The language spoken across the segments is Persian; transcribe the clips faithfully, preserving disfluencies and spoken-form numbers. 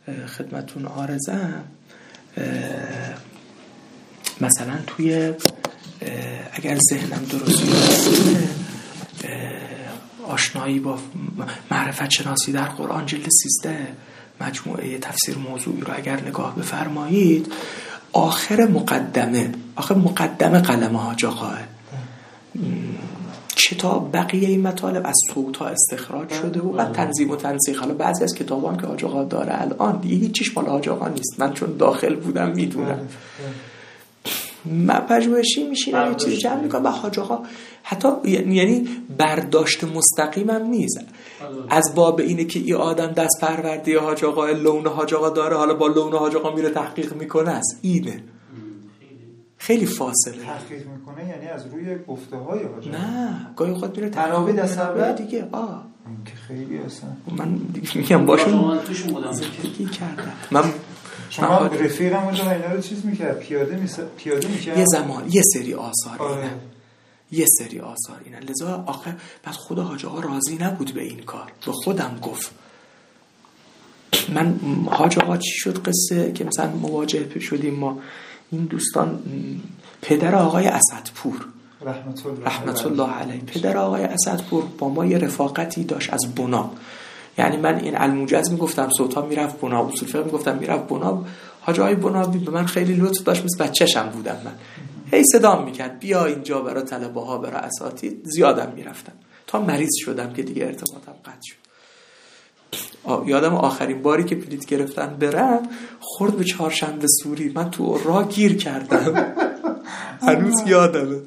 خدمتون عارضم مثلا توی اگر ذهنم درست باشه آشنایی با معرفت شناسی در قرآن جلد سیزده مجموعه تفسیر موضوعی رو اگر نگاه بفرمایید، آخر مقدمه آخر مقدمه قلم حاج آقاه کتاب بقیه این مطالب از صوت ها استخراج شده و بعد تنظیم و تنسیق. حالا بعضی از کتابان که حاج آقا داره الان دیگه هیچیش مال حاج آقا نیست، من چون داخل بودم میدونم. من پژوهشی میشینم یه چیزی جمع میکنم و حاج آقا حتی یعنی برداشت مستقیمم نیست از باب اینه که این آدم دست پرورده حاج آقا، لون حاج آقا داره، حالا با لون حاج آقا میره تحقیق میکنه است. اینه خیلی فاصله تحقیق میکنه، یعنی از روی گفته های حاج آقا. نه گاهی خود میره تنابی دست اول دیگه. آه این که خیلی اصلا من دیگه میگم باشون زندگی کردم. من شما رفیقم اونجا اینا رو چیز میکرد، پیاده میس پیاده میکرد یه زمان یه سری آثار آره. اینه یه سری آثار اینه. لذا آخه بعد خود حاج آقا راضی نبود به این کار، به خودم گفت. من حاج آقا چی شد قصه که مثلا مواجه شدیم ما این دوستان، پدر آقای اسدپور رحمت الله رحمت الله علیه، پدر آقای اسدپور با ما یه رفاقتی داشت از بنا. یعنی من این الموجز میگفتم صوتا میرفت بنا، اصول فقه میگفتم میرفت بنا. حاج آقای بنابی به من خیلی لطف داشت، مثل بچه‌شم بودم. من هی صدام میکرد بیا اینجا برای طلبه ها برای اساتید، زیادم میرفتم تا مریض شدم که دیگه ارتباطم قطع شد. یادم آخرین باری که بلیط گرفتن برم خورد به چهارشنبه سوری، من تو راه گیر کردم. هنوز یادمه.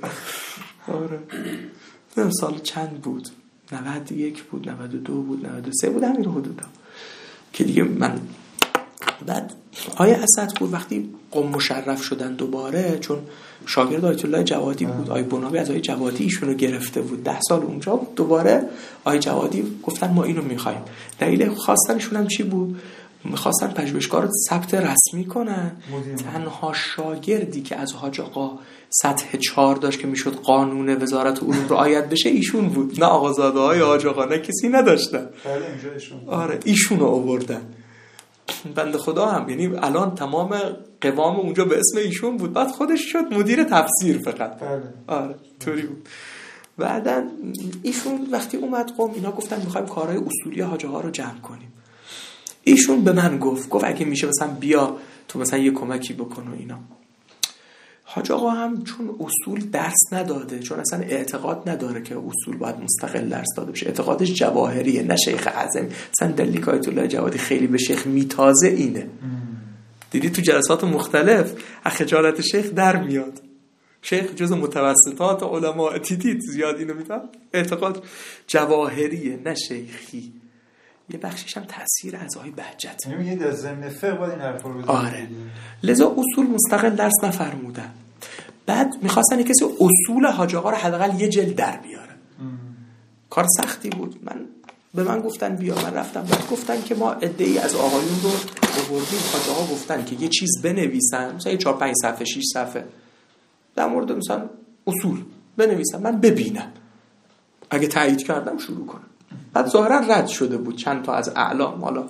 آره سال چند بود؟ نود و یک بود، نود و دو بود، نود و سه بود، همین حدودا که دیگه من. بعد آیه اسدپور وقتی قم مشرف شدن دوباره، چون شاگرد آیت الله جوادی بود، آیه بنابی از آیه جوادی ایشونو گرفته بود، ده سال اونجا بود. دوباره آیه جوادی گفتن ما اینو میخوایم. دلیل خواستنشون هم چی بود؟ میخواستن پژوهشگاه رو ثبت رسمی کنن. تنها شاگردی که از حاج آقا سطح چهار داشت که میشد قانون وزارت علوم رعایت بشه ایشون بود، نه آقازاده های حاج آقا، نه کسی نداشتن. آره ایشونو آوردن. بنده خدا هم یعنی الان تمام قوام اونجا به اسم ایشون بود، بعد خودش شد مدیر تفسیر فقط. بله. آره طوری بود. بعدن ایشون وقتی اومد قم اینا گفتن میخوایم کارهای اصولی حاج آقا رو جمع کنیم. ایشون به من گفت گفت اگه میشه مثلا بیا تو مثلا یه کمکی بکن و اینا. حاج آقا هم چون اصول درس نداده، چون اصلا اعتقاد نداره که اصول باید مستقل درس داده بشه، اعتقادش جواهریه نه شیخ اعظمی. مثلا دلیل آیت الله جوادی خیلی به شیخ میتازه اینه. دیدی تو جلسات مختلف خجالت شیخ در میاد. شیخ جز متوسطات علما دیدید زیاد اینو میفهم، اعتقاد جواهریه نه شیخی. یه بخشش هم تأثیر از آقای بهجت. یعنی میگه در ضمن فقه باید این حرفا رو بزنید. آره. لذا اصول مستقل درس نفرمودن. بعد می‌خواستن یک کسی اصول حاج آقا رو حداقل یه جلد در بیاره. ام. کار سختی بود. من به من گفتن بیا، من رفتم. بعد گفتن که ما عده‌ای از آقایون رو آوردیم. حاج آقا گفتن که یه چیز بنویسن، مثلا چهار پنج صفحه شش صفحه در مورد مثلا اصول بنویسن، من ببینم. اگه تایید کردم شروع کنم. بعد ظاهرا رد شده بود چند تا از اعلام، حالا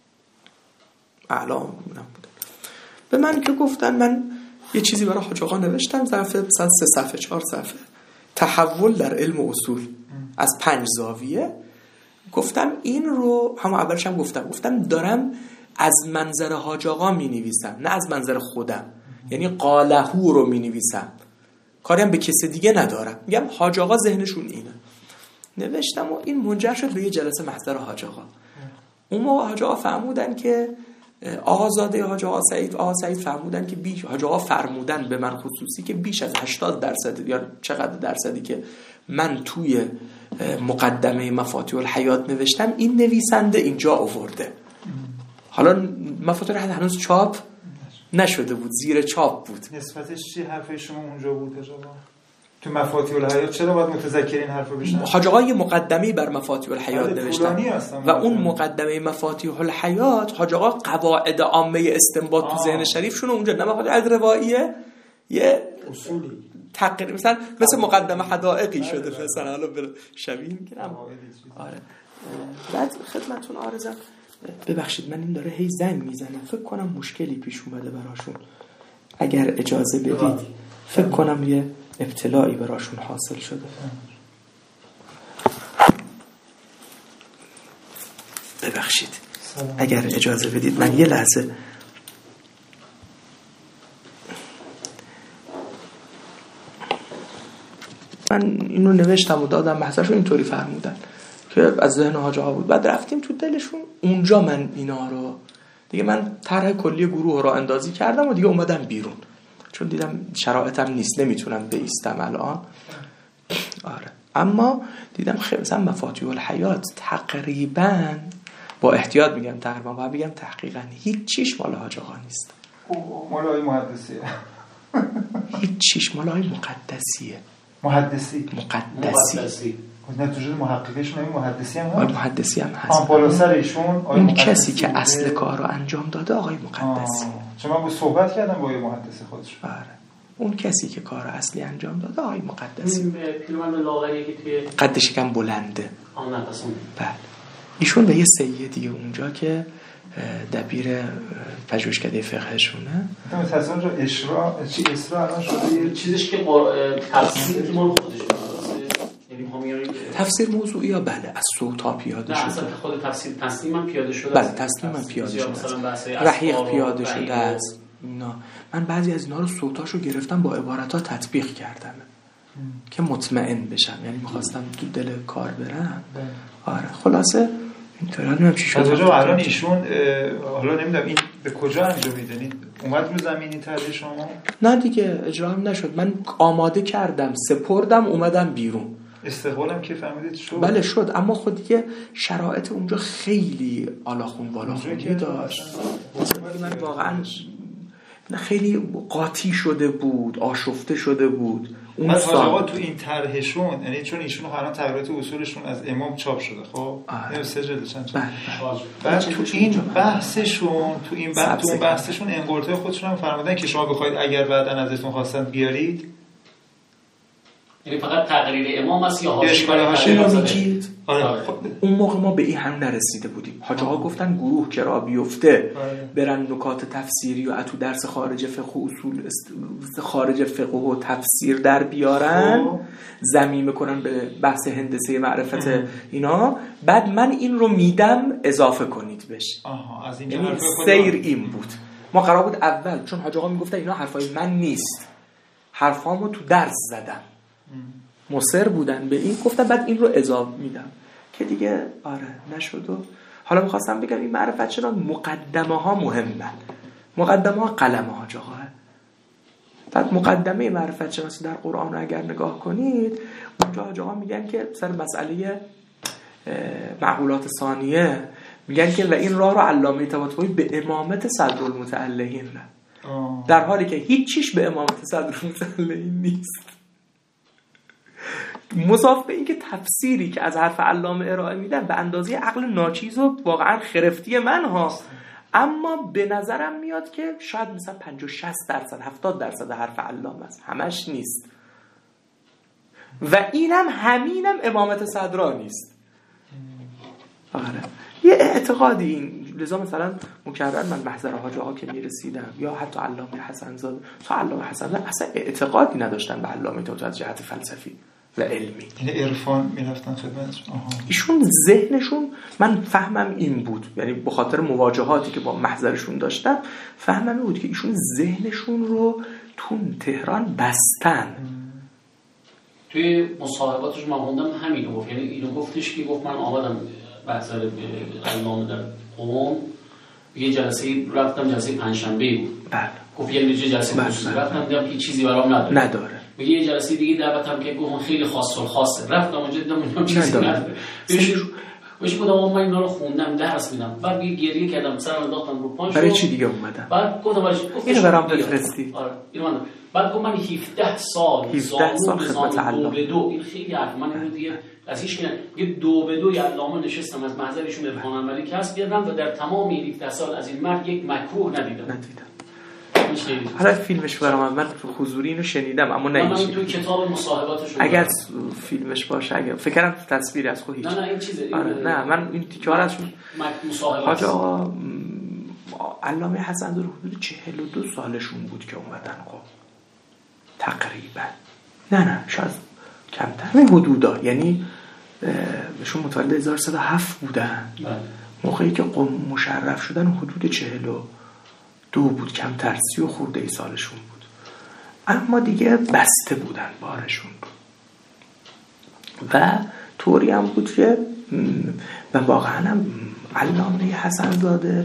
اعلام نبود. به من که گفتن، من یه چیزی برای حاج آقا نوشتم، ظرف مثلا سه صفحه چهار صفحه، تحول در علم اصول از پنج زاویه. گفتم این رو هم اولش هم گفتم گفتم دارم از منظر حاج آقا می نویسم نه از منظر خودم، یعنی قالهو رو می نویسم، کاری هم به کسی دیگه ندارم. میگم حاج آقا ذهنشون اینه. نوشتم و این منجر شد به یه جلسه محضر حاج آقا. اون موقع حاج آقا فرمودن که آقازاده حاج آقا سعید آقا سعید فرمودن که بیش حاج آقا فرمودن به من خصوصی که بیش از هشتاد درصد یا چقدر درصدی که من توی مقدمه مفاتیح الحیات نوشتم این نویسنده اینجا آورده. حالا مفاتیح الحیات هنوز چاپ نشده بود، زیر چاپ بود. نسبتش چی حرف شما اونجا بود حاج آقا؟ تو مفاتیح الحیات چرا باید متذکر این حرفو بشن؟ حاج آقا یه مقدمه‌ای بر مفاتیح الحیات نوشتن و اون مقدمه مفاتیح الحیات حاج آقا قواعد عامه استنباط تو ذهن شریفشون اونجا نه مفاتیح روائیه یه اصولی تقریبا مثلا مثل مقدمه حدائقی شده مثلا، حالا شبیه میگم. آره. بعد خدمتتون عارضم ببخشید من این داره هی زنگ میزنه، فکر کنم مشکلی پیش اومده براشون، اگر اجازه بدید فکر کنم یه ابتلایی براشون حاصل شده. ببخشید اگر اجازه بدید من یه لحظه من اینو نوشتم و دادم بحثشو، اینطوری فرمودن که از ذهن حاج آقا بود. بعد رفتیم تو دلشون، اونجا من اینا رو دیگه من طرح کلی گروه رو اندازی کردم و دیگه اومدم بیرون، چون دیدم شرایطم نیست، نمیتونم بایستم الان. آره اما دیدم خیلی مثلا مفاتیح الحیات تقریبا، با احتیاط میگم تقریبا، باید بگم تحقیقا هیچ چیش مال حاج آقا نیست، مال آقای محدثیه. هیچ چیش مال آقای مقدسیه. محدثی مقدسی نه تو جز محققشون این محدثی هم آقای محدثی هم هست. آن بالا سر ایشون اون کسی که اصل کار رو انجام داده آقای مقدسی. چون من با صحبت کردم با آقای محدثی خودش. آره اون کسی که کار اصلی انجام داده آقای مقدسی. پیرمرد لاغری که توی قدش یکم بلنده. آن نفسون. بله. ایشون به یه سیدی اونجا که دبیر پژوهشکده فقهشونه. من تصور رو اشرا چی اسرا الان شده چیزش که تفسیر که مال خودش تفسیر موضوعی یا بله از صوتا پیاده شده. نه اصلا خود تفسیر تسلیم هم پیاده شده. بله تسلیم هم پیاده شده. رحیق پیاده شده است. نه من بعضی از اینا رو صوتاشو گرفتم با عبارت‌ها تطبیق کردم که مطمئن بشم، یعنی می‌خواستم تو دل کار برم. آره خلاصه اینطوری هم چی شد. الان ایشون حالا نمیدونم این به کجا انجام میدونید؟ اومد رو زمینی طرح شما؟ نه دیگه اجرا هم نشد. من آماده کردم، سپردم، اومدم بیرون. استقبالم که فهمیدید شد؟ بله شد، اما خود دیگه شرایط اونجا خیلی آلاخون بالاخونی داشت. من واقعا خیلی قاطی شده بود، آشفته شده بود. اون سال تو این طرحشون، یعنی چون ایشون الان تغییرات اصولشون از امام چاپ شده، خب اینو سه جلد چند چند بعد تو این بحثشون تو این بحث تو اون بحثشون انقلتای خودشون هم فرمودن که شما بخواید اگر بعداً ازتون خواستن بیارید، یعنی فقط تقریر امام است یا حاشیه میگید؟ آره خب اون موقع ما به این هم نرسیده بودیم. حاج آقا گفتن گروه که را بیفته برن نکات تفسیری و تو درس خارج فقه و اصول خارج فقه و تفسیر در بیارن، ضمیمه کنن به بحث هندسه معرفت اینا، بعد من این رو میدم اضافه کنید بهش. آها از این یعنی سیر این بود. ما قرار بود اول، چون حاج آقا میگفتن اینا حرفای من نیست، حرفامو تو درس زدم، مصر بودن به این، گفتم بعد این رو اضافه میدم که دیگه آره نشد. و حالا میخواستم بگم این معرفت شناسی مقدمه ها مهمه، مقدمه ها قلمه ها جاها. بعد مقدمه معرفت شناسی در قرآن اگر نگاه کنید اونجا جاها میگن که سر مسئله معقولات ثانیه میگن که و این راه رو علامه طباطبایی به امامت صدرالمتعلقین نه، در حالی که هیچ چیش به امامت صدرالمتعلقین نیست. مضاف به این که تفسیری که از حرف علامه ارائه میدن به اندازه عقل ناچیز و واقعا خرفتی من ها، اما به نظرم میاد که شاید مثلا پنجاه شصت درصد هفتاد درصد حرف علامه است، همش نیست. و اینم همینم امامت صدرا نیست. آره یه اعتقادی این لذا مثلا مکرر من محضر حاج آقا که میرسیدم یا حتی علامه حسن زاده، تا علامه حسن زاده اصلا اعتقادی نداشتن به علامه طباطبایی از جهت فلسفی و علمی، یعنی عرفان میرفتن خدمتشون. ایشون ذهنشون من فهمم این بود، یعنی به خاطر مواجهاتی که با محضرشون داشتم فهمم این بود که ایشون ذهنشون رو تو تهران بستن. توی مصاحباتش من خوندم همینو گفت، یعنی اینو گفتش که گفت من آمدم محضر علامه در قم، یه جلسه رفتم، جلسه پنجشنبه بود. بله گفت یه جلسه خصوصی رفتم دیدم که چیزی برام نداره. نداره. میگه یه جلسه دیگه دعوتم که گفتم خیلی خاص الخاصه، رفتم اونجا دیدم چیزی نداره. بهش گفتم من اینا رو خوندم درس میدم، بعد یه گریه کردم سرم انداختم رو پاش. برای چی دیگه اومدم؟ بعد گفتم برای اینو برام بفرستی. آره اینو من بعد گفت من هفده سال هفده سال خدمت علامه دو به دو، این خیلی حرف من اینو دیگه از هیچ کنه یه دو به دو علامه نشستم از محضرشون عرفان عملی کسب کردم و در تمام این هفده سال از این مرد یک مکروه ندیدم. ندیدم. حالا فیلمش برام من حضوری اینو شنیدم اما نه من تو کتاب مصاحباتش اگر فیلمش باشه اگر فکر کنم تصویری از خود هیچ نه نه این چیزه آره نه من این تیکه‌ها ازش مصاحبه حاج آقا علامه حسن زاده حدود چهل و دو سالشون بود که اومدن خب تقریبا نه نه شاید کمتر همین حدودا یعنی بهشون متولد هزار و سیصد و هفت بودن موقعی که قم مشرف شدن حدود چهل و دو بود کمتر سی و خورده ای سالشون بود اما دیگه بسته بودن بارشون و طوری هم بود که و واقعا هم علامه حسن زاده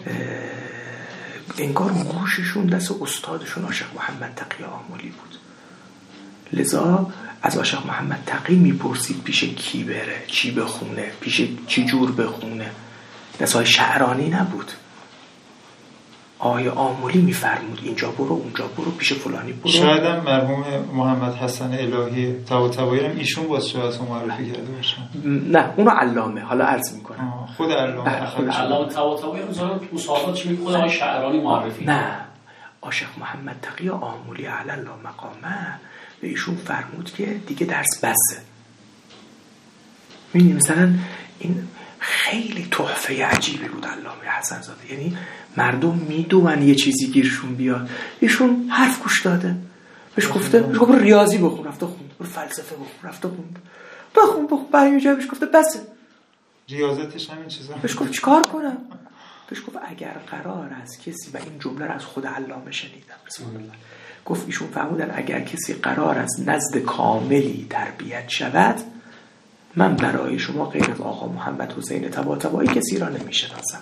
انگار گوششون دست استادشون عاشق محمد تقی آملی بود لذا از عاشق محمد تقی میپرسید پیش کی بره چی بخونه پیش چی جور بخونه دستای شعرانی نبود آقای آملی میفرمود اینجا برو اونجا برو پیش فلانی برو شاید هم مرحوم محمد حسن الهی طباطبایی هم ایشون باز شو از معرفی کرده باشن نه اونو علامه حالا عرض میکنم خود علامه خود علامه طباطبایی هم زارن مصاحباتش میگه خود آقای شعرانی معرفی نه عاشق محمد تقی آملی علی الله مقامه به ایشون فرمود که دیگه درس بسه می‌بینی مثلا این خیلی تحفه عجیبی بود علامه حسن زاده یعنی مردم میدونن یه چیزی گیرشون بیاد ایشون حرف گوش داده بهش گفته بهش گفته ریاضی بخون رفته خوند برو فلسفه بخون رفته خوند بخون بخون برای یه جایی بهش گفته بسه ریاضتش همین چیزا بهش گفت چیکار کنم بهش گفت اگر قرار از کسی و این جمله رو از خود علامه شنیدم رسول الله گفت ایشون فرمودن اگر کسی قرار از نزد کاملی تربیت شود من برای شما غیر از آقا محمد حسین طباطبایی کسی را نمی‌شناسم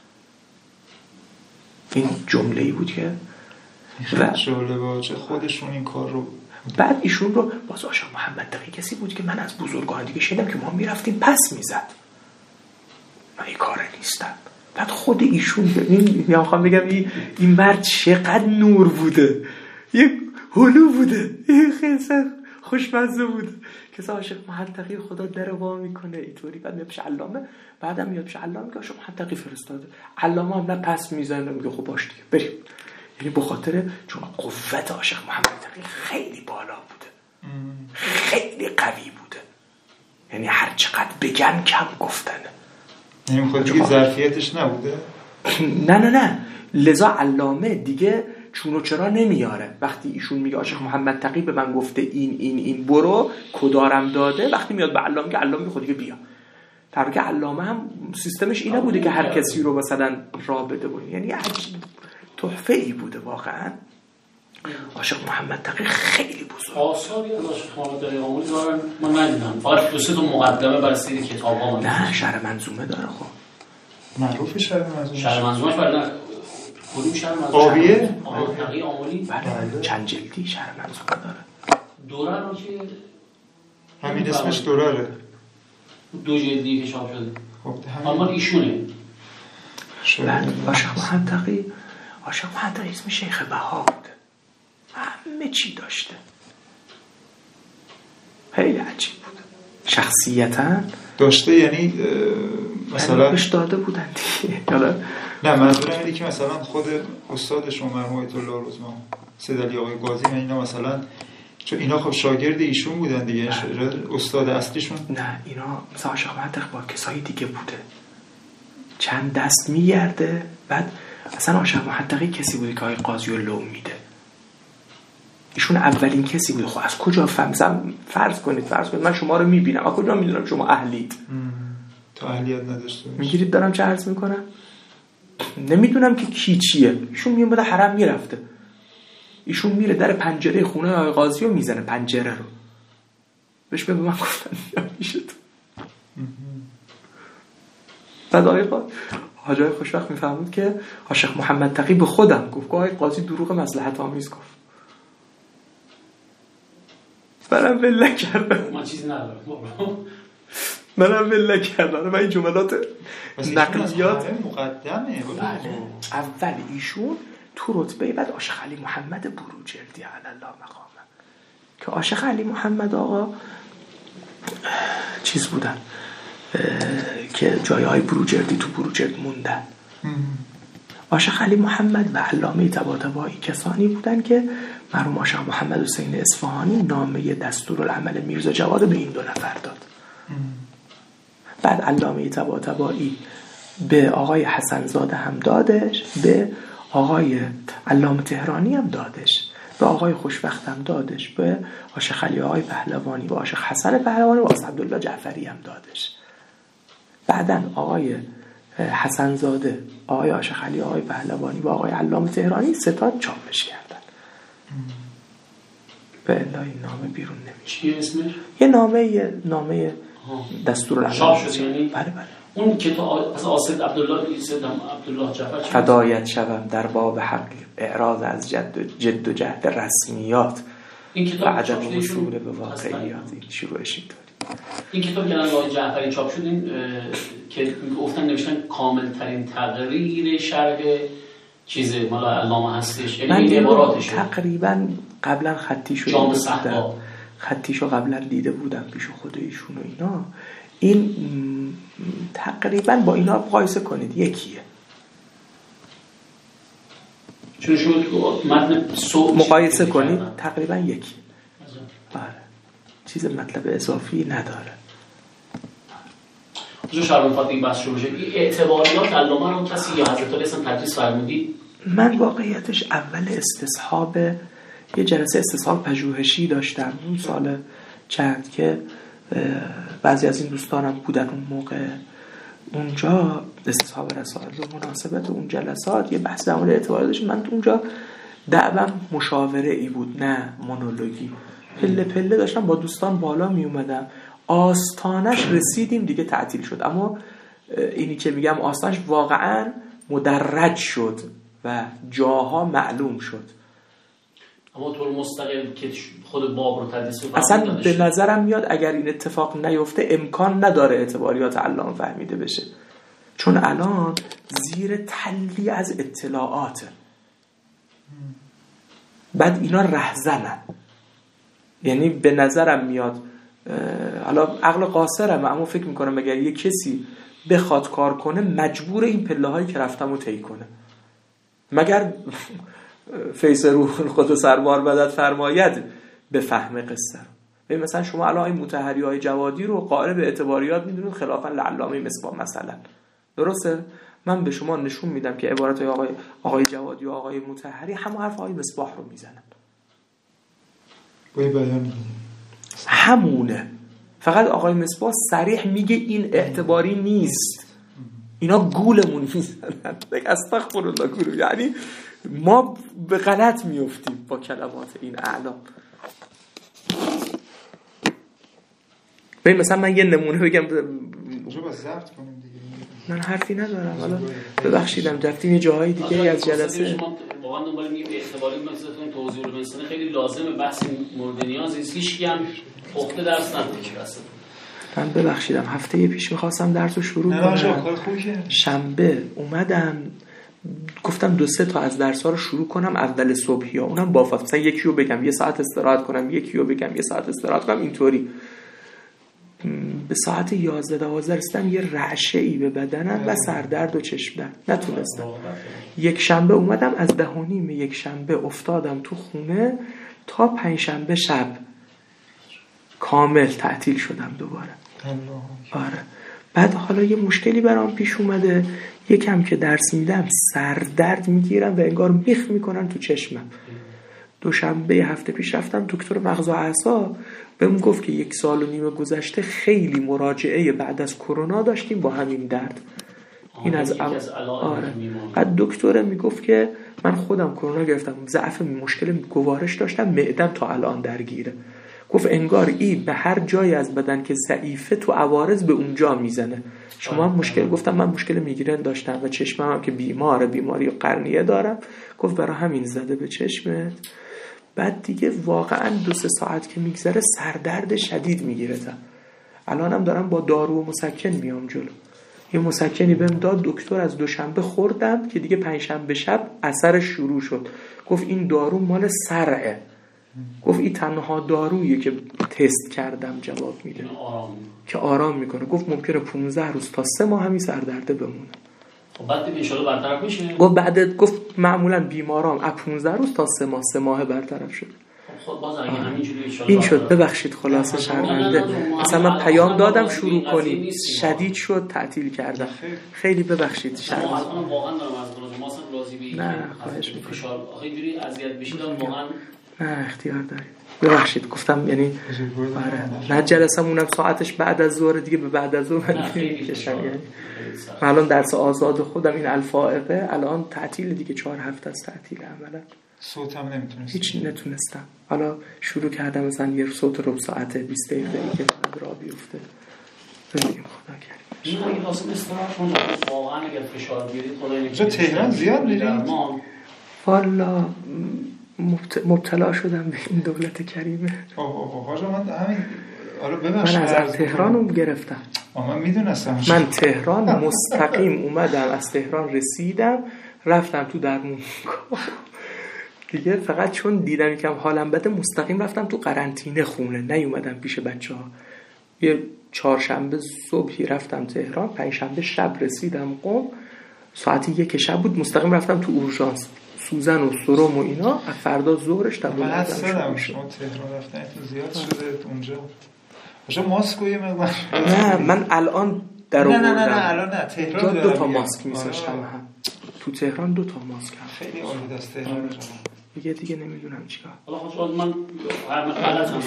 این جمله‌ای بود که و جالبه چه خودشون این کار رو بعد ایشون رو باز عاشق محمد تقی کسی بود که من از بزرگان دیگه شنیدم که ما میرفتیم پس میزد من این کار نیستم بعد خود ایشون ببین یا میخوام بگم این این مرد چقدر نور بوده یک هلو بوده این خیلی خوشمزه بوده که عاشق محمد تقی خدا در وا میکنه اینطوری بعد میاد پیش علامه بعدم میاد پیش علامه که عاشق محمد تقی فرستاده علامه هم نه پس میزنه میگه خب باش دیگه بریم یعنی به خاطر چون قوت عاشق محمد تقی خیلی بالا بوده خیلی قوی بوده یعنی هر چقدر بگن کم گفتنه نمیخواد دیگه ظرفیتش نبوده نه نه نه لذا علامه دیگه چون و چرا نمیاره وقتی ایشون میگه عاشق محمد تقی به من گفته این این این برو کدارم داده وقتی میاد به علامه که علامه خود دیگه بیا در که علامه هم سیستمش اینه بوده که هر کسی رو مثلا راه بده بود یعنی عجیب تحفه ای بوده واقعا عاشق محمد تقی خیلی بزرگ آثاری از عاشق محمد تقی آملی دارن من ندیدم فقط دو سه تا مقدمه برای سری کتاب‌ها نه شرح منظومه داره خب معروفه شرح منظومه شرح منظومه‌اش برای کدوم شرح منظومه آبیه تقی آملی بله چند جلدی شرح منظومه داره دوره رو که همین اسمش دوراره دو جلدی که چاپ شده خب همون ایشونه بله عاشق محمد تقی عاشق محمد تقی اسم شیخ بها بود همه چی داشته خیلی عجیب بود شخصیتا داشته یعنی مثلا بهش داده بودن دیگه حالا نه منظورم اینه که مثلا خود استادشون مرحوم آیت الله روزمان سید علی آقای قاضی من اینا مثلا چون اینا خب شاگرد ایشون بودن دیگه استاد اصلیشون نه اینا مثلا عاشق محمد تقی با کسای دیگه بوده چند دست میگرده بعد اصلا عاشق محمد تقی کسی بوده که آقای قاضی رو لو میده ایشون اولین کسی بوده خب از کجا فهمزم فرض کنید فرض کنید من شما رو میبینم از کجا میدونم شما اهلید تو اهلیت نداشته میگیرید دارم چه عرض میکنم نمیدونم که کی چیه ایشون میومده حرم میرفته ایشون میره در پنجره خونه آقای قاضی رو میزنه پنجره رو بهش به من گفتن میشه تو بعد آقای قاضی حاجای خوشبخت میفهمود که عاشق محمد تقی به خودم گفت که آقای قاضی دروغ مصلحت آمیز گفت منم بله کردم من چیزی ندارم منم بله کردم من این جملات نقلیات مقدمه اول ایشون تو رتبه بعد عاشق علی محمد بروجردی علی الله مقامه که عاشق علی محمد آقا چیز بودن که جای های بروجردی تو بروجرد موندن عاشق علی محمد و علامه طباطبایی کسانی بودن که مرحوم عاشق محمد حسین اصفهانی نامه دستورالعمل میرزا جواد به این دو نفر داد. بعد علامه طباطبایی به آقای حسن زاده هم دادش، به آقای علامه تهرانی هم دادش، به آقای خوشوقت هم دادش، به عاشق علی آقای پهلوانی و عاشق حسن پهلوانی و عاشق عبدالله جعفری هم دادش. بعداً آقای حسن زاده، آقای عاشق علی آقای پهلوانی و آقای علامه تهرانی ستاد چاپش کردن. به الا این نامه بیرون نمیشه. چیه اسمش؟ یه نامه یه نامه دستورالعمل چاپ شد یعنی؟ بله بله. اون کتاب از آسد عبدالله سید عبدالله جعفر فدایت شوم در باب حق اعراض از جد و جد و جهد رسمیات این کتاب عدم وصول به واقعیات شروعش اینطوری. این کتاب که آقای جعفری چاپ شد این که گفتن نوشتن کامل ترین تقریر شرح چیز مال علامه هستش، یعنی این عباراتش تقریبا قبلا خطی شده جام بودم، خطیشو قبلا دیده بودم پیش خود ایشون و اینا. این تقریبا با اینا مقایسه کنید یکیه، چون شما متن مقایسه کنید تقریبا یکی. آره چیز مطلب اضافی نداره. جو شرم فاطمی بحث شروع شد. اعتباریات علامه رو کسی یا حضرت علی اصلا تدریس فرمودید؟ من واقعیتش اول استصحاب یه جلسه استصحاب پژوهشی داشتم اون سال چند که بعضی از این دوستانم بودن اون موقع اونجا استصحاب رسائل به مناسبت اون جلسات یه بحث در مورد اعتباریات داشتم. من تو اونجا دعوام مشاوره ای بود نه مونولوژی. پله پله داشتم با دوستان بالا می اومدم، آستانش رسیدیم دیگه تعطیل شد. اما اینی که میگم آستانش واقعا مدرج شد و جاها معلوم شد. اما طور مستقل که خود باب رو تدریس رو اصلا به نظرم میاد اگر این اتفاق نیفته امکان نداره اعتباریات علامه فهمیده بشه، چون الان زیر تلی از اطلاعاته. بعد اینا رهزنن، یعنی به نظرم میاد حالا عقل قاصرم اما فکر میکنم اگر یه کسی بخواد کار کنه مجبور این پله هایی که رفتم رو طی کنه، مگر فیض روح القدس سربار بدت فرماید به فهم قصه رو. مثلا شما الان این مطهری های جوادی رو قائل به اعتباریات میدونید خلافا لعلامه مصباح مثلا، درسته؟ من به شما نشون میدم که عبارت های آقای آقای جوادی و آقای مطهری همون حرف آقای مصباح رو میزنن. وای بیان همونه، فقط آقای مصباح صریح میگه این اعتباری نیست، اینا گولمون میزنن. استغفر الله گول، یعنی ما به غلط میافتیم با کلمات این اعلام. ببین مثلا من یه نمونه بگم اونجا با ضبط کنیم دیگه. من حرفی ندارم، حالا ببخشیدم رفتیم یه جاهای دیگه از جلسه واقعا دنبال میگه به اعتباری مثلا توضیح رو مثلا خیلی لازمه، بحث مورد نیاز نیست، هیچ کی هم پخته درس نمیشه اصلا. من ببخشیدم هفته پیش می‌خواستم درسو شروع کنم، شنبه اومدم گفتم دو سه تا از درس‌ها رو شروع کنم اول صبحی ها، اونم با مثلا یکی رو بگم یه ساعت استراحت کنم، یکی رو بگم یه ساعت استراحت کنم، اینطوری به ساعت یازده دوازده رسیدم یه رعشه‌ای به بدنم و سردرد و چشم درد، نتونستم. یک شنبه اومدم از ده و نیم یک شنبه افتادم تو خونه تا پنج شنبه شب کامل تعطیل شدم دوباره. آره. بعد حالا یه مشکلی برام پیش اومده، یکم که درس میدم سردرد میگیرم و انگار میخ میکنن تو چشمم. دوشنبه هفته پیش رفتم دکتر مغز و اعصاب، بهم گفت که یک سال و نیم گذشته خیلی مراجعه بعد از کرونا داشتیم با همین درد. این از آره. بعد دکتر میگفت که من خودم کرونا گرفتم، ضعف مشکل گوارش داشتم، معدم تا الان درگیره. گفت انگار ای به هر جایی از بدن که ضعیفه تو عوارض به اونجا میزنه. شما هم مشکل؟ گفتم من مشکل میگرن داشتم و چشمم هم که بیماره، بیماری قرنیه دارم. گفت برای همین زده به چشمت. بعد دیگه واقعا دو سه ساعت که میگذره سردرد شدید میگیره. الانم دارم با دارو و مسکن میام جلو. یه مسکنی بهم داد دکتر، از دوشنبه خوردم که دیگه پنجشنبه شب اثرش شروع شد. گفت این دارو مال سرعه. گفت این تنها دارویی که تست کردم جواب میده که آرام میکنه. گفت ممکنه پانزده روز تا سه ماه همین سردرده بمونه. خب بعد ان شاء الله برطرف میشه. گفت بعد گفت معمولا بیمارام از پانزده روز تا سه ماه سه ماه برطرف شد. خب باز اگه همینجوری ان شاء الله این شد. ببخشید خلاصه شرمنده. مثلا من پیام دادم شروع کنید شدید شد تعطیل کردم. خیلی ببخشید شرمنده. واقعا دارم از خودم ما اصلا راضی بشیم. نه خواهش می‌کنم. آخه اینجوری اذیت بشید واقعا نه اختیار دارید. ببخشید گفتم یعنی آره نه جلسمونم ساعتش بعد از ظهر دیگه به بعد از ظهر میکشم. یعنی من الان درس آزاد خودم این الفائقه الان تعطیل دیگه چهار هفته است تعطیل عملا. صوتم نمیتونستم هیچ نتونستم. حالا شروع کردم مثلا یه صوت ربع ساعته بیست دقیقه که بعد را بیفته. ببینیم خدا کرد. این اگه واسه استراحت کنم واقعا اگر فشار بیارید خدا نمی‌تونه. تهران زیاد میرید؟ والا مبتلا شدم به این دولت کریمه. اوه اوه حاجا من همین آره ببخشید من از تهرانم گرفتم. من میدونستم من تهران مستقیم اومدم از تهران رسیدم رفتم تو درمونگاه دیگه فقط چون دیدم یکم حالم بده مستقیم رفتم تو قرنطینه خونه نیومدم پیش بچه‌ها. یه چهارشنبه صبحی رفتم تهران پنجشنبه شب رسیدم قم ساعت یک شب بود مستقیم رفتم تو اورژانس سوزن و سرم و اینا فردا ظهرش تا من حسدم شما تهران رفتنتون زیاد شده اونجا. باشه ماسک و یه مقدار نه من الان در آوردم. نه نه نه الان نه تهران دو تا ماسک می‌ذاشتم هم. تو تهران دو تا ماسک هم. خیلی عالی است تهران. دیگه دیگه نمیدونم چیکار. حالا خود من هر غلطم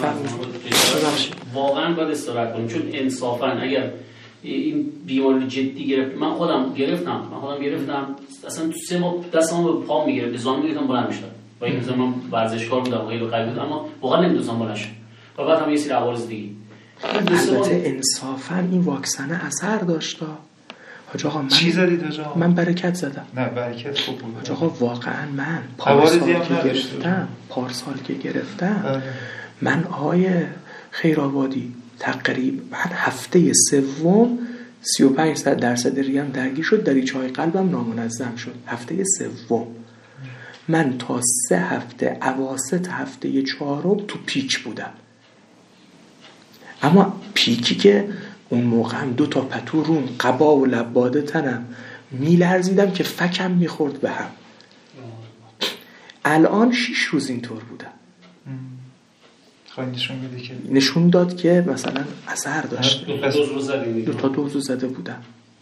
واقعا باید استراحت کنم چون انصافا اگر این بیماری جدی گرفت من خودم گرفتم من خودم گرفتم اصلا تو سه ماه دستم به پام میگرفت به زانو میگفتم بلند میشدم با این زمان من ورزشکار بودم خیلی قوی بودم اما واقعا نمیدونستم بلند شم و بعد هم یه سری عوارض دیگه. البته انصافا این واکسن اثر داشت. حاج آقا من چی زدید حاج آقا؟ من برکت زدم. نه برکت خوب بود. حاج آقا واقعا من پارسال که گرفتم پارسال که گرفتم من آقای خیرآبادی تقریبا هفته سوم سی و پنج درصد ریم درگیر شد دریچه‌های قلبم نامنظم شد. هفته سوم من تا سه هفته اواسط هفته چهارم تو پیک بودم. اما پیکی که اون موقع هم دو تا پتو روم قبا و لباده تنم میلرزیدم که فکم میخورد به هم. الان شیش روز اینطور بودم. نشون میده که نشون داد که مثلا اثر داشت. دو تا دوز زدید. دو تا دوز زده بودم.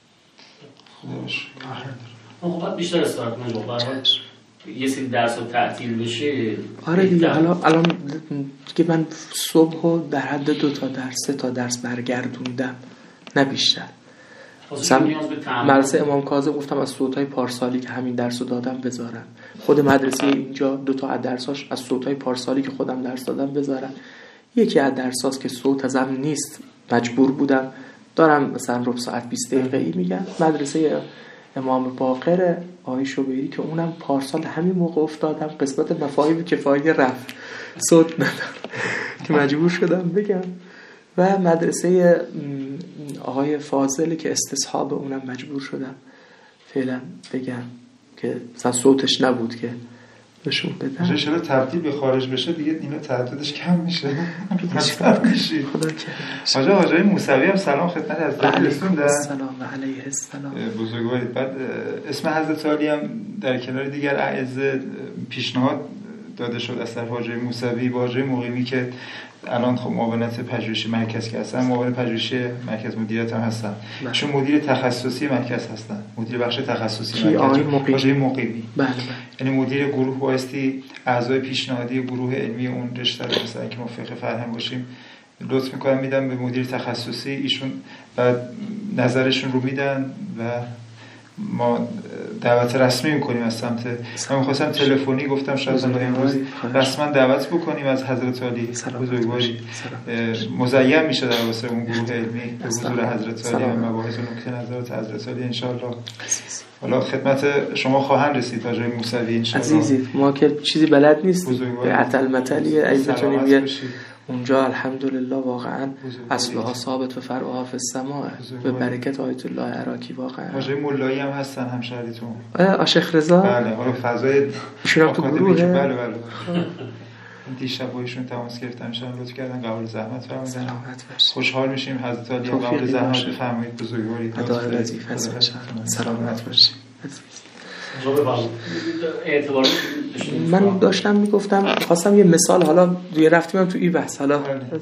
خوبش. خب بعد بیشتر استراحت کنم برای یه سری درس رو تعطیل بشه. آره دیگه حالا الان دیگه من صبح در حد دو تا درس سه تا درس برگردوندم نه بیشتر. مثلا مدرسه امام کاظم گفتم از صوتای پارسالی که همین درس رو دادم بذارم. خود مدرسه اینجا دو تا از درساش از صوتای پارسالی که خودم درس دادم بذارم. یکی از درساش که صوت ازم نیست مجبور بودم دارم مثلا ربع ساعت بیست دقیقه‌ای میگم. مدرسه امام باقر آقای شوبیری که اونم پارسال همین موقع افتادم قسمت مفاهیم کفایه رفت صوت ندارم که مجبور شدم بگم. و مدرسه آقای فاضل که استصحاب اونم مجبور شدم فعلا بگم که مثلا صوتش نبود که بهشون بدم. ان شاء الله تبدیل به خارج بشه دیگه اینا تعدادش کم میشه. مصرف میشه. خدا کرد. حاجی حاجی موسوی هم سلام خدمت از دلستون دارن. سلام علیه السلام. بزرگوارید. بعد اسم حضرت علی هم در کنار دیگر اعزه پیشنهاد داده شد از طرف حاجی موسوی با حاجی مقیمی که الان خب معاونت پژوهشی مرکز که هستن معاون پژوهشی مرکز مدیریت هم هستن چون مدیر تخصصی مرکز هستن مدیر بخش تخصصی مرکز حاجی مقیمی بله یعنی مدیر گروه بایستی اعضای پیشنهادی گروه علمی اون رشته رو مثلا که ما فقه فرهنگ باشیم لطف میکنم میدم به مدیر تخصصی ایشون بعد نظرشون رو میدن و ما دعوت رسمی میکنیم از سمت من میخواستم تلفنی گفتم شاید امروز رسما دعوت بکنیم از حضرت علی بزرگواری مزین میشه در واسه اون گروه علمی به حضور حضرت علی و مباحث و نکته نظرات حضرت علی ان شاء الله. حالا خدمت شما خواهند رسید تا جای موسوی ان شاء الله. عزیزی ما که چیزی بلد نیستیم به عتل متلی اگه بتونیم یه اونجا الحمدلله واقعا اصلها ثابت و فرعها فی السماء به برکت آیت الله عراقی واقعا. حاجی مولایی هم هستن همشهریتون. آ شیخ رضا بله حالا فضای ایشون تو گروه بله بله دیشب با ایشون تماس گرفتم، شما لطف کردن قبول زحمت فرمودن. خوشحال میشیم حضرت علی قبول زحمت بفرمایید. بزرگواری ادای وظیفه است. سلامت باشید. من داشتم میگفتم خواستم یه مثال، حالا روی رفتیم تو این بحث، حالا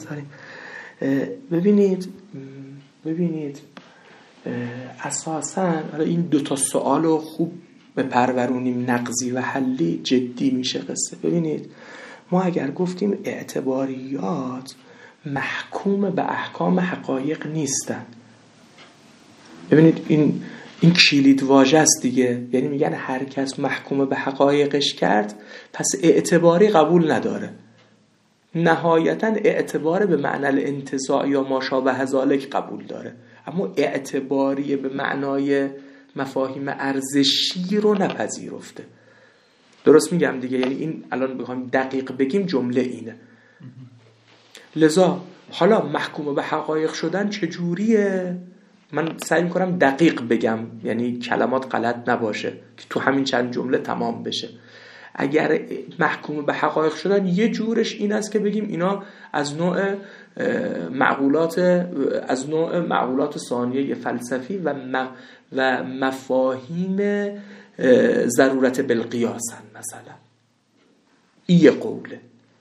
ببینید ببینید اساساً حالا این دو تا سوالو خوب به پرورونیم، نقضی و حلی، جدی میشه قصه. ببینید ما اگر گفتیم اعتباریات محکوم به احکام حقایق نیستن، ببینید این این کلید واژه است دیگه، یعنی میگن هر کس محکوم به حقایقش کرد پس اعتباری قبول نداره. نهایتاً اعتبار به معنی الانتزاع یا ماشابه ذالک قبول داره، اما اعتباری به معنای مفاهیم ارزشی رو نپذیرفته. درست میگم دیگه؟ یعنی این الان بخوایم دقیق بگیم جمله اینه. لذا حالا محکوم به حقایق شدن چجوریه؟ من سعی میکنم دقیق بگم، یعنی کلمات غلط نباشه که تو همین چند جمله تمام بشه. اگر محکوم به حقایق شدن یه جورش این است که بگیم اینا از نوع معقولات از نوع معقولات ثانیه فلسفی و و مفاهیم ضرورت بالقیاسن مثلا. این یه قوله.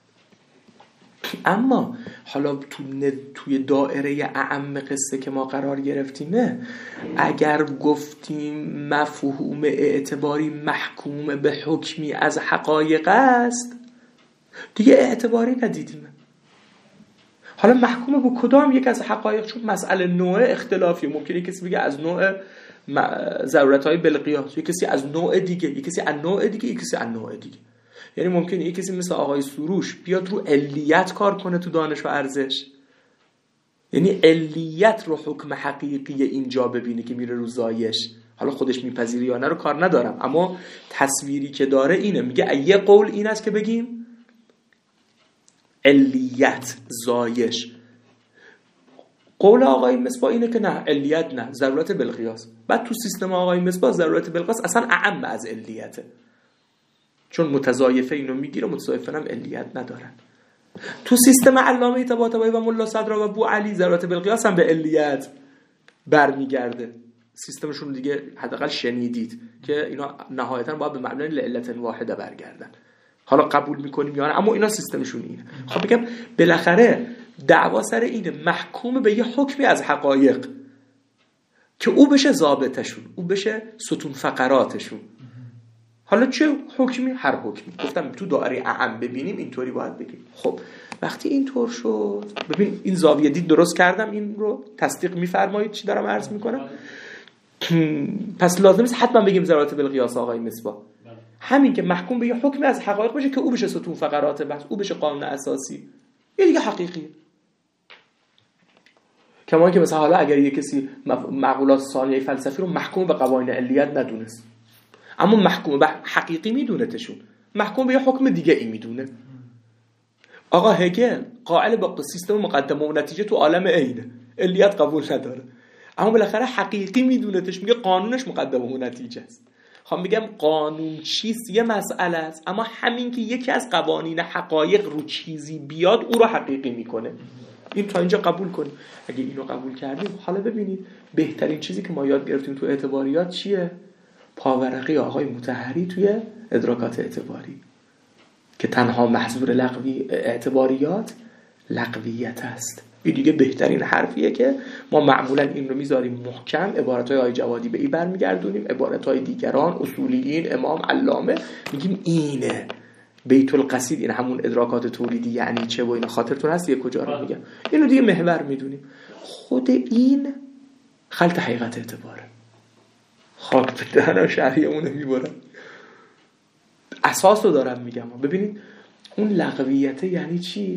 اما حالا تو توی دایره اعم قصه که ما قرار گرفتیمه، اگر گفتیم مفهوم اعتباری محکوم به حکمی از حقایق است، دیگه اعتباری ندیدیم. حالا محکوم به کدام یک از حقایق؟ چون مسئله نوع اختلافی، ممکنه کسی بگه از نوع ضرورت‌های بالقیاس، یک کسی از نوع دیگه، یک کسی از نوع دیگه، یک کسی از نوع دیگه. یعنی ممکنه یک کسی مثل آقای سروش بیاد رو علیت کار کنه تو دانش و ارزش، یعنی علیت رو حکم حقیقی اینجا ببینه که میره رو زایش. حالا خودش میپذیره یا نه رو کار ندارم، اما تصویری که داره اینه. میگه یه قول این است که بگیم علیت زایش. قول آقای مصباح اینه که نه، علیت نه، ضرورت بالقیاس. بعد تو سیستم آقای مصباح ضرورت بالقیاس اصلا اعم از علیته، چون متضایفه اینو میگیره، متضایفه هم علیت ندارن. تو سیستم علامه طباطبایی و ملا صدرا و بو علی ضرورت بالقیاس هم به علیت برمیگرده. سیستمشون دیگه حداقل شنیدید که اینا نهایتا باید به معنای لعلت واحده برگردن. حالا قبول میکنیم یا نه، اما اینا سیستمشون اینه. خب بگم بالاخره دعوا سر اینه، محکوم به یه حکمی از حقایق که او بشه ضابطشون، او بشه ستون فقراتشون. حالا چه حکمی؟ هر حکمی. گفتم تو دایره اعم ببینیم اینطوری باید بگیم. خب وقتی اینطور شد، ببین این زاویه دید درست کردم، این رو تصدیق میفرمایید چی دارم عرض میکنم؟ پس لازم نیست حتما بگیم ضرورت بالقیاس آقای مصباح. همین که محکوم به یه حکمی از حقایق باشه که او بشه ستون فقرات بحث، او بشه قانون اساسی، یه دیگه حقیقیه. کما که مثلا حالا اگر یه کسی معقولات ثانیه فلسفی رو محکوم به قوانین علیت ندونست، اما محکوم به حقیقی میدونتشون، محکوم به یه حکم دیگه ای میدونه. آقا هگل قائل به سیستم مقدمه و نتیجه تو عالم عینه، علیت قبول نداره، اما بالاخره حقیقی میدونتش، میگه قانونش مقدمه و نتیجه است. خب میگم قانون چیست یه مسئله است، اما همین که یکی از قوانین حقایق رو چیزی بیاد او رو حقیقی میکنه. این تا اینجا قبول کنیم. اگه اینو قبول کردیم، حالا ببینید بهترین چیزی که ما یاد گرفتیم تو اعتباریات چیه؟ پاورقی آقای مطهری توی ادراکات اعتباری که تنها محظور لغوی اعتباریات لغویت است. این دیگه بهترین حرفیه که ما معمولا این رو میذاریم محکم، عبارتهای آقای جوادی به این برمیگردونیم، عبارتهای دیگران اصولیین، امام، علامه، میگیم اینه بیت القصید، این همون ادراکات تولیدی یعنی چه و اینا خاطرتون هست یه کجا رو میگم، اینو دیگه محور میدونیم. خود این خلط حقیقت اعتباره. خاک به دهن شرعیمونه میبرن. اساس رو دارم میگم. ببینید اون لغویته یعنی چی؟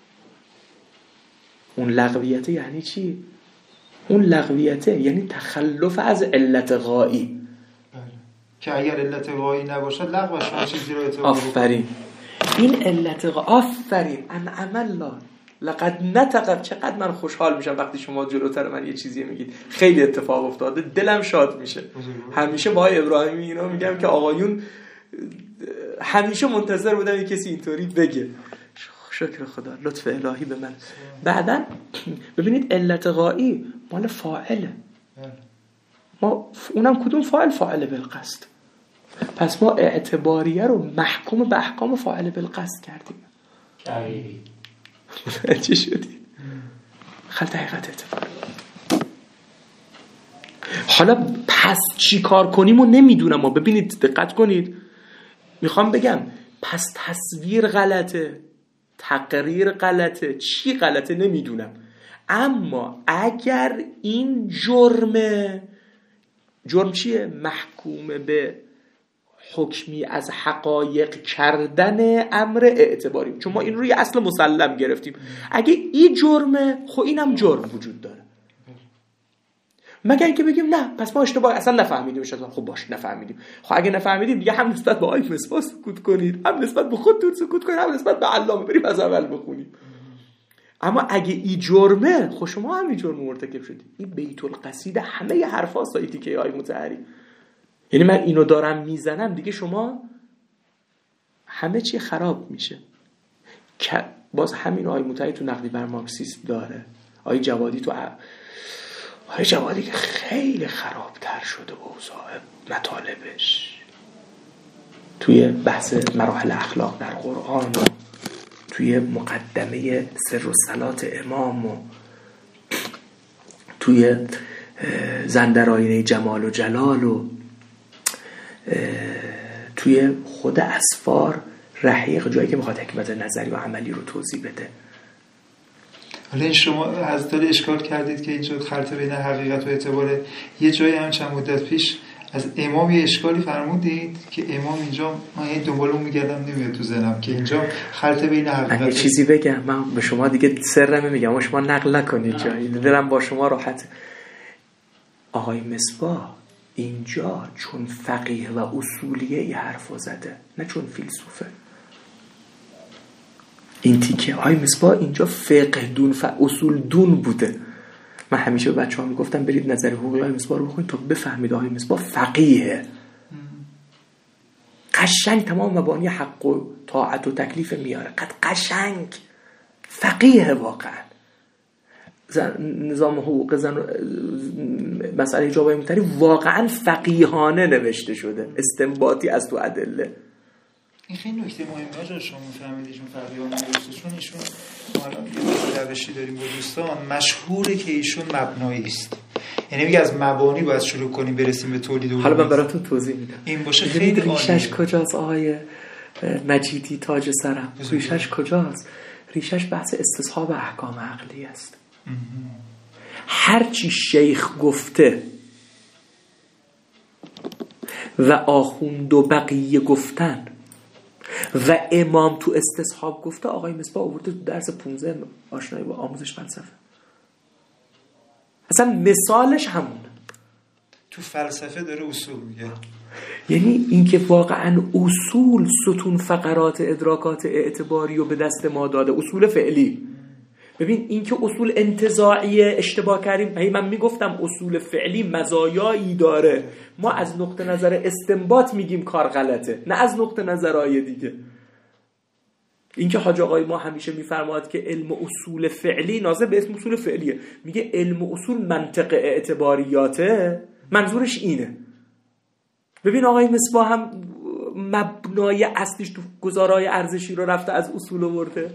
اون لغویته یعنی چی؟ اون لغویته یعنی تخلف از علت غایی، که اگر علت غایی نباشد لغوش اون چیزی رو اعتبار. آفرین. این علت غایی، آفرین، انعم الله لقد نطق. چقدر من خوشحال میشم وقتی شما جلوتر من یه چیزی میگید، خیلی اتفاق افتاده، دلم شاد میشه. همیشه با ابراهیمی اینا میگم که آقایون همیشه منتظر بودن یه کسی اینطوری بگه، شکر خدا، لطف الهی به من. بعدن ببینید علت غایی مال فاعله، ما اونم کدوم فاعل؟ فاعل بالقصد. پس ما اعتباریه رو محکوم به احکام فاعل بالقصد کردیم. چی شدی؟ خلط حقیقت اعتبار. حالا پس چی کار کنیم و نمیدونم. ما ببینید دقت کنید، میخوام بگم پس تصویر غلطه، تقریر غلطه، چی غلطه نمیدونم، اما اگر این جرمه، جرم چیه؟ محکوم به حکمی از حقایق کردن امر اعتباری، چون ما این رو یه اصل مسلم گرفتیم. اگه این جرمه، خب اینم جرم وجود داره، مگر اینکه بگیم نه پس ما اشتباه اصلا نفهمیدیم. شاید خب باش نفهمیدیم. خب اگه نفهمیدیم دیگه هم نسبت به آی مصباح سکوت کنید، هم نسبت به خودتون سکوت کنید، هم نسبت به علامه بریم از اول بخونیم. اما اگه این جرمه، خب شما هم این جرم مرتکب شدید. این بیت القصید همه حرفا سایتی که آی مطهری، یعنی من اینو دارم میزنم دیگه شما همه چی خراب میشه. باز همین آی مطهری تو نقدی بر مارکسیسم داره، آی جوادی تو ع... آی جوادی که خیلی خرابتر شده اوضاع مطالبش توی بحث مراحل اخلاق در قرآن و توی مقدمه سر و صلات امام و توی زن در آینه جمال و جلال و توی خود اسفار رحیق، جایی که میخواد حکمت نظری و عملی رو توضیح بده. حالا این شما از دل اشکال کردید که اینجا خلط بین حقیقت و اعتباره. یه جایی هم چند مدت پیش از امام یه اشکالی فرمودید که امام اینجا، من یه دنبال اون میگردم نمیاد تو ذهنم که اینجا خلط بین حقیقت. یه چیزی بگم، من به شما دیگه سرم میگم و شما نقل نکنید جایی، دلم با شما راحت. آقای مصباح اینجا چون فقیه و اصولیه یه حرفو زده، نه چون فیلسوفه. این تیکه آقای مصباح اینجا فقه دون و اصول دون بوده. من همیشه به بچه‌ها میگفتم برید نظر حقوقی آقای مصباح رو بخونید تا بفهمید آقای مصباح فقیه. قشنگ تمام مبانی حق و طاعت و تکلیف میاره، قد قشنگ فقیه واقعا. نظام حقوق زن مسئله حجاب مطهری واقعا فقیهانه نوشته شده، استنباطی از تو ادله. این خیلی نکته مهمه جا شما فهمیدید چون فقیهانه نوشته، چون ایشون الان یه روشی داریم با دوستان مشهوره که ایشون مبنایی است، یعنی میگه از مبانی باید شروع کنیم برسیم به تولید. حالا من براتون توضیح میدم این باشه خیلی عالیه. ریشش کجاست آقای مجیدی تاج سرم؟ ریشش کجاست؟ ریشش بحث استصحاب احکام عقلی است. هرچی شیخ گفته و آخوند و بقیه گفتن و امام تو استصحاب گفته، آقای مصباح آورده تو درس پانزده آشنایی با آموزش فلسفه. اصلا مثالش همونه. تو فلسفه داره اصول میگه، یعنی اینکه واقعا اصول ستون فقرات ادراکات اعتباری رو به دست ما داده، اصول فعلی. ببین این که اصول انتزاعیه اشتباه کردیم. هی من میگفتم اصول فعلی مزایایی داره، ما از نقطه نظر استنباط میگیم کار غلطه، نه از نقطه نظرهای دیگه. این که حاج آقای ما همیشه میفرماد که علم اصول فعلی نازل به اسم اصول فعلیه، میگه علم اصول منطق اعتباریاته، منظورش اینه. ببین آقای مصباح هم مبنای اصلیش تو گزارای ارزشی رو رفته از اصول آورده.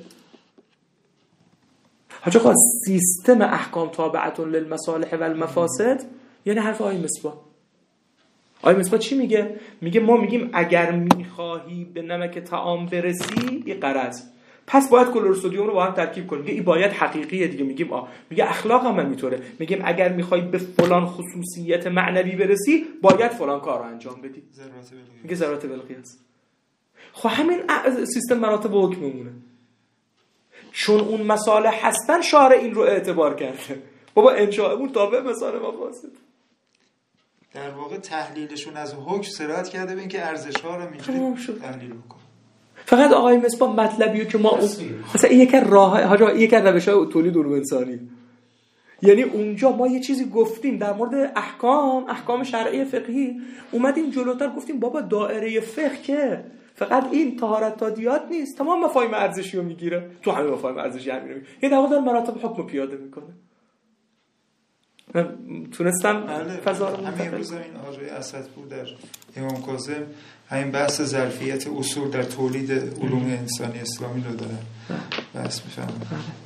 حاج آقا سیستم احکام تابعتون للمصالح و المفاسد یعنی حرف آقای مصباح. آقای مصباح چی میگه؟ میگه ما میگیم اگر میخواهی به نمک طعام برسی یه غرض، پس باید کلور سدیم رو با هم ترکیب کنیم. میگه این باید حقیقیه دیگه. میگیم آ میگه اخلاق هم همینطوره. میگیم اگر میخوای به فلان خصوصیت معنوی برسی باید فلان کار رو انجام بدی. میگه ضرورت بالقیاس. خب همین سیستم مراتب حکم میمونه. چون اون مصالح هستن شارع این رو اعتبار کرده. بابا انشاءمون تابع مصالح مفاسد. در واقع تحلیلشون از حکم سرایت کرده به اینکه ارزش‌ها رو اینجوری تحلیل بکنه. فقط آقای مصباح مطلبیه که ما اون مثلا این یک راه حاجا یک روش‌های تولید علوم انسانی، یعنی اونجا ما یه چیزی گفتیم در مورد احکام احکام شرعی فقهی، اومدیم جلوتر گفتیم بابا دایره فقه که فقط این طهارت تادیات نیست، تمام مفاهیم ارزشی رو میگیره، تو همه مفاهیم ارزشی همین رو میگیره، یه در واقع مراتب حکم پیاده میکنه. من تونستم فضا رو همین امروز این آقای اسدپور در امام کاظم همین بحث ظرفیت اصول در تولید علوم انسانی اسلامی رو داره بحث می‌فهمم.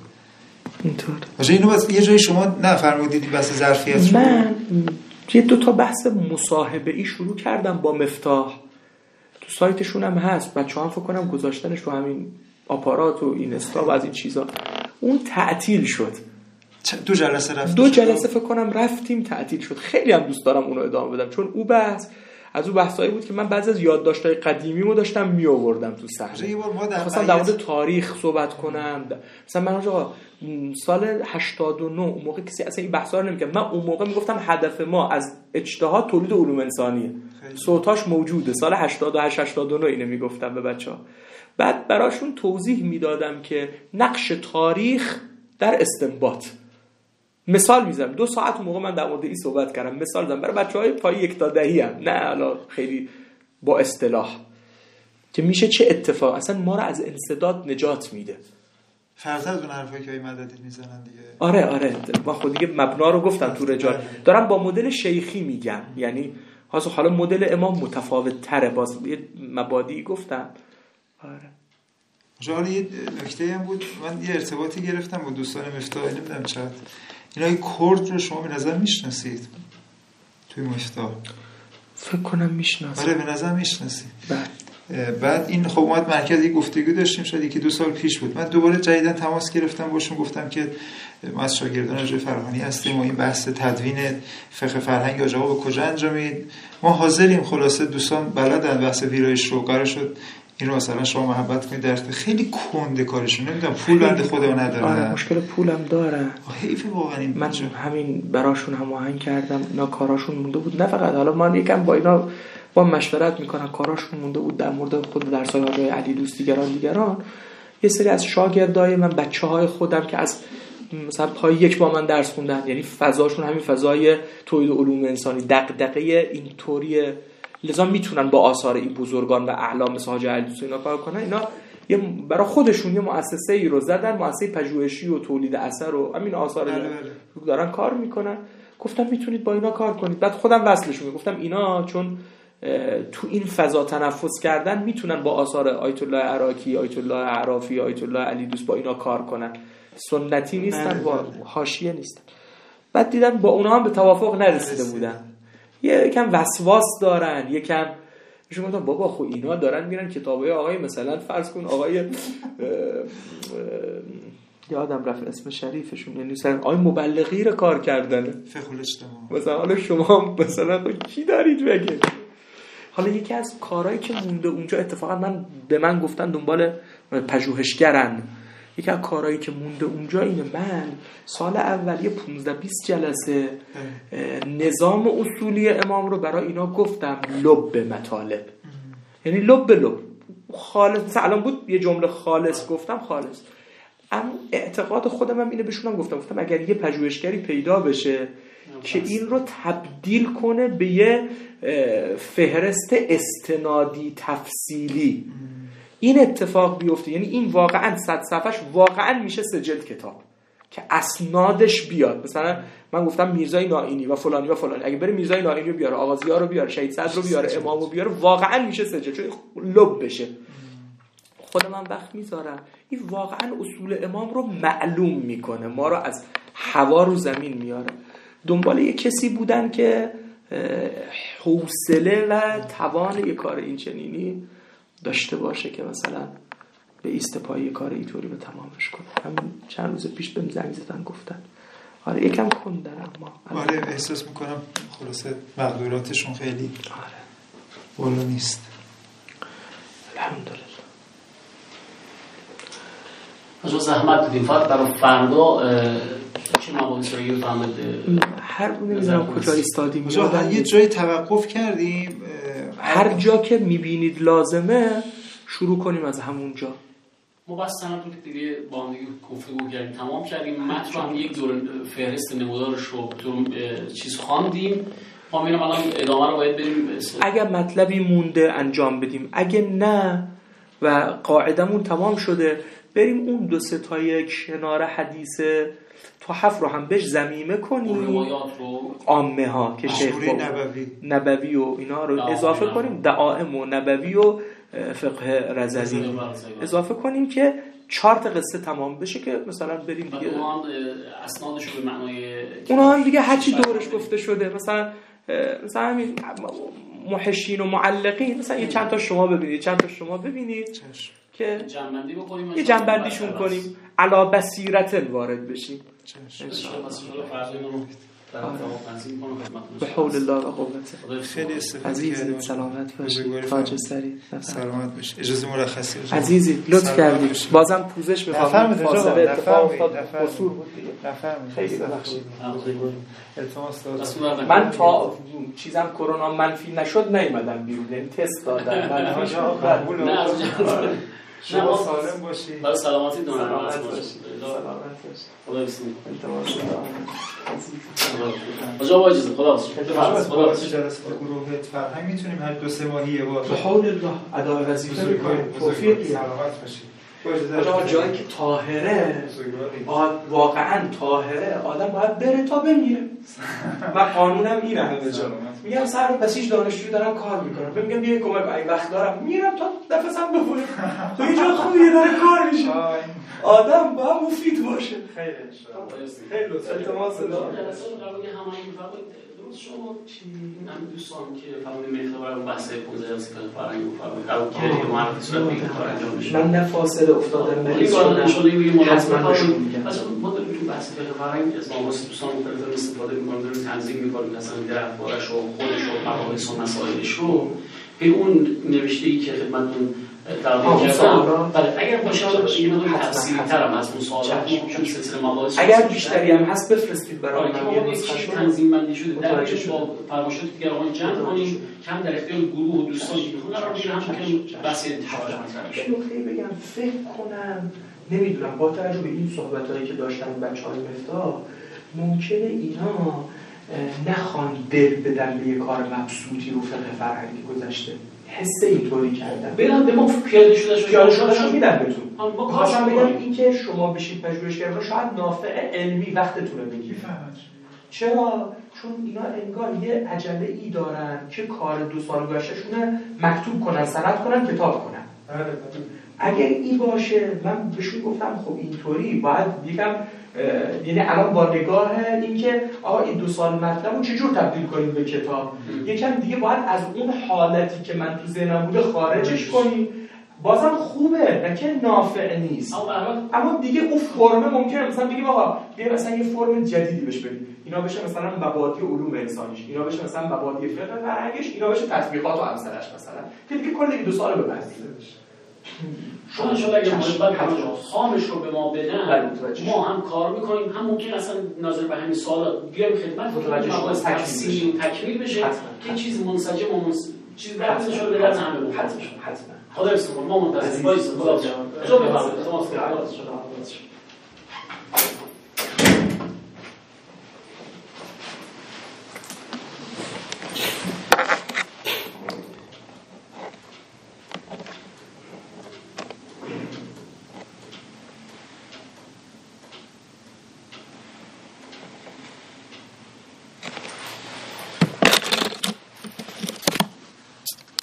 اینطور باشه. اینو بس یه جایی شما نفرمودید بحث ظرفیت رو؟ من یه دو تا بحث مصاحبه ای شروع کردم با مفتاح، تو سایتشون هم هست، بچه‌ها هم فکر کنم گذاشتنش رو همین آپارات و این استا و از این چیزا. اون تعطیل شد. دو جلسه رفتیم. دو جلسه فکر کنم رفتیم، تعطیل شد. خیلی هم دوست دارم اونو ادامه بدم، چون اون بحث از اون بحثایی بود که من بعضی از یادداشت‌های قدیمیمو داشتم می آوردم تو صحنه. یه بار ما در مثلا در مورد تاریخ صحبت کنم، مثلا من آقا سال هشتاد و نه اون موقع کسی اصلا این بحثا رو نمی‌کرد. من اون موقع میگفتم هدف ما از اجتهاد تولید علوم انسانیه. صوتاش موجوده. سال هشتاد و هشت هشتاد و نه اینو میگفتم به بچه‌ها. بعد براشون توضیح میدادم که نقش تاریخ در استنباط. مثال میزنم، دو ساعت اون موقع من در مورد این صحبت کردم، مثال میزنم برای بچهای پای یک تا دهی هم، نه حالا خیلی با اصطلاح، که میشه چه اتفاق اصلا ما رو از انسداد نجات میده. فراتر از اون حرفایی که مددی میزنن دیگه. آره آره من خود دیگه مبنا رو گفتم تو رجال، دارم با مدل شیخی میگم، یعنی حالا مدل امام متفاوت تره، باز یه مبادی گفتم. آره جالب یه نکته هم بود، من یه ارتباطی گرفتم با دوستان مفتاح، نمیدونم چقدر اینا کرد رو شما به نظر میشناسید توی مفتاح؟ فکر کنم میشناسم. آره به نظر میشناسید. بله. بعد این خب اومد مرکز یه گفتگو داشتیم، شاید یکی دو سال پیش بود، من دوباره جدیداً تماس گرفتم باشون، گفتم که ما از شاگردان آقای فرهانی هستیم و این بحث تدوین فقه فرهنگ آقا به کجا انجامید، ما حاضریم، خلاصه دوستان بلدن بحث ویرایش رو، قرار شد این رو مثلا شما محبت کنید، در خیلی کنده کارشون، نمیدونم پول بنده خدا نداره. آره مشکل پولم داره. حیف واقعا این من همین براشون هماهنگ کردم، اینا کاراشون مونده بود، نه فقط حالا من یکم با اینا با مشورت میکنم، کاراشون مونده بود در مورد خود درسای آقای علی دوست دیگران دیگران یه سری از شاگردای من، بچه‌های خودم که از مثلا پای یک با من درس خوندن، یعنی فضاشون همین فضای تولید علوم انسانی، دغدغه اینطوریه، لذا میتونن با آثار این بزرگان و اعلام مثل حاج علی دوست اینا کار کنن. اینا یه برای خودشون یه مؤسسه ای رو زدن، مؤسسه پژوهشی و تولید اثر و همین آثار رو دارن کار میکنن. گفتم میتونید با اینا کار کنید. بعد خودم وصلشون گفتم اینا چون تو این فضا تنفس کردن میتونن با آثار آیت الله عراقی، آیت الله عرافی، آیت الله علی دوست با اینا کار کنن، سنتی نیستن و حاشیه نیستن. بعد دیدم با اونها هم به توافق نرسیده بودن، یکم وسواس دارن، یکم میشون گفتم بابا خب اینا دارن میرن کتابای آقای مثلا فرض کن آقای یادم رفت اسم شریفشون، یعنی مثلا آقای مبلغی رو کار کردن فقه الاجتماع، مثلا حالا شما مثلا کی دارید بگید. حالا یکی از کارهایی که مونده اونجا، اتفاقا من به من گفتن دنبال پژوهشگرن، یکی از کارهایی که مونده اونجا اینه، من سال اول یه پانزده بیست جلسه نظام اصولی امام رو برای اینا گفتم، لب مطالب، یعنی لب لب خالص، الان بود یه جمله خالص گفتم خالص، اما اعتقاد خودم هم اینه، بهشونم گفتم گفتم اگر یه پژوهشگری پیدا بشه که این رو تبدیل کنه به یه فهرست استنادی تفصیلی، این اتفاق بیفته، یعنی این واقعا صد صفحش واقعا میشه سه جلد کتاب که اسنادش بیاد، مثلا من گفتم میرزای نائینی و فلانی و فلانی، اگه بره میرزای نائینی رو بیاره، آغازی‌ها رو بیاره، شهید صدر رو بیاره، امام رو بیاره، واقعا میشه سه جلد، چون لب بشه. خودم من وقت میذارم این واقعا اصول امام رو معلوم میکنه، ما رو از هوا رو زمین میاره. دنبال یه کسی بودن که حوصله و توان یه کار این چنینی داشته باشه که مثلا به ایست پای یه کار اینطوری به تمامش کنه. همین چند روز پیش بهم زنگ زدن گفتن آره یکم کن دارم ما. آره احساس میکنم خلاصه مقدوراتشون خیلی آره بالا نیست. الحمدلله. از زحمت دیدیم فقط برای فردا چه مباحثی رو فهمید؟ هر نمیدونم کجا ایستادیم، مثلا یه جای توقف کردیم، هر جا که میبینید لازمه شروع کنیم از همونجا. ما بس سنم تو دیگه با هم دیگه گفتگو کردیم، تمام کردیم، متن رو هم یک دور فهرست نمودارش رو تو چیز خواندیم ما میرم الان ادامه رو باید بریم. اگر مطلبی مونده انجام بدیم، اگه نه و قاعدمون تمام شده بریم اون دو سه تای کنار حدیث تحف رو هم بهش ضمیمه کنیم، روایات رو عامه ها که شیخ نبوی نبوی و اینا رو اضافه کنیم، دعائم و نبوی و فقه رضوی اضافه کنیم که چهار تا قصه تمام بشه که مثلا بریم دیگه اونها اسنادش به معنای اونها هم دیگه هرچی دورش گفته شده، مثلا مثلا همین محشین و معلقین مثلا یه چند تا شما ببینید چند تا شما ببینید که جنبندی بکنیم، یه جنبندیشون کنیم، علا بصیرت وارد بشیم ان شاء الله. به حول الله و قوته. خیلی استفاده عزیزی سلامت باشید، تاج سری سلامت باشید. اجازه مرخصی عزیزی لطف کردید. بازم پوزش می‌خوام، فاصله اتفاق افتاد، قصور بود دیگه. نفرمایید. خیلی ببخشید. التماس داشت. من تا چیزم کرونا منفی نشد نیومدم بیرون، یعنی تست دادم. من قبول نه از شما سالم باشید. برای سلامتی دونم سلامت باشید. سلامت باشید. خدا بسیم. التماس آجا با اجازه خدا بسیم. خدا بسیم. جلسه گروه فرهنگ میتونیم هر دو سه ماهی یه بار به حول الله ادای وظیفه میکنیم. توفیق سلامت باشید. آجا جایی که طاهره واقعا طاهره آدم باید بره تا بمیره. من قانونم اینه همه جا. میگم سر بسیج دانشجو دارم کار میکنم، میگم بیا کمک این وقت دارم میرم تا نفسم ببره. تو یه جا خوبیه داره کار میشه. آدم باید مفید باشه. خیلی خیلی لطفا التماس دارم. درست شما چی همین دوستان که فرمودید میخوام برام بحث پونزده سال فرهنگ و فرهنگ قبول که معرفی صورت میگه کار انجام بشه. من نه فاصله افتادم مریض شدم شده میگه حتما بهشون میگم. اصلا ما داریم تو بحث فرهنگ از واسه دوستان مختلف استفاده می‌کنیم، داریم تنظیم می‌کنیم مثلا دربارش و خودش و مباحث و مسائلش رو به اون نوشته‌ای که خدمتتون تقدیم کردم. بله اگر باشه یه مقدار تفصیلی‌تر هم از مصاحبه چون سلسله مباحث اگر بیشتری هم هست بفرستید برای من یه نسخه تنظیم بندی شده درش با فرمایشات دیگر آقایان جمع کنیم که هم در اختیار گروه و دوستان که میخوان قرار بگیره، هم که بحث انتشارش مطرح بشه. نکته بگم فکر کنم نمیدونم با توجه به این صحبتایی که داشتن بچه‌های مفتاح ممکنه اینا نخوان دل بدن به یه کار مبسوطی رو فقه فرهنگی گذشته. حس اینطوری کردن. ببینم به ما پیاده شده شده پیاده شده شده میدن بهتون. ما کارشون بگم این که شما بشید پژوهشگر شاید نافع علمی وقتتون رو بگیرید. چرا؟ چون اینا انگار یه عجله ای دارن که کار دو سال گذشتهشون مکتوب کنن، سند کنن، کتاب کنن. اگر این باشه من بهشون گفتم خب اینطوری باید یکم یعنی الان با نگاه این که آقا این دو سال مطلب رو چجور تبدیل کنیم به کتاب، یکم دیگه باید از اون حالتی که من تو ذهنم بوده خارجش کنیم. بازم خوبه نه که نافع نیست، اما دیگه اون فرم ممکنه مثلا بگیم آقا بیا مثلا یه فرم جدیدی بهش بدیم، اینا بشه مثلا مبادی علوم انسانیش، اینا بشه مثلا مبادی فقه فرهنگیش، اینا بشه تطبیقات و امثالش مثلا که دیگه کل دیگه دو سال ببندیم. شما شما اگه مشابه خامش رو به ما بدن ما هم کار میکنیم، هم ممکن اصلا ناظر به همین سوالات بیایم خدمت متوجه تفصیل تکمیل بشه که چیز منسجم و چیز رفتش رو به درد همه بود. حتما حتما خدا بسیار ما منتظر بایستیم. خدا بسیار. خدا بفرمایید.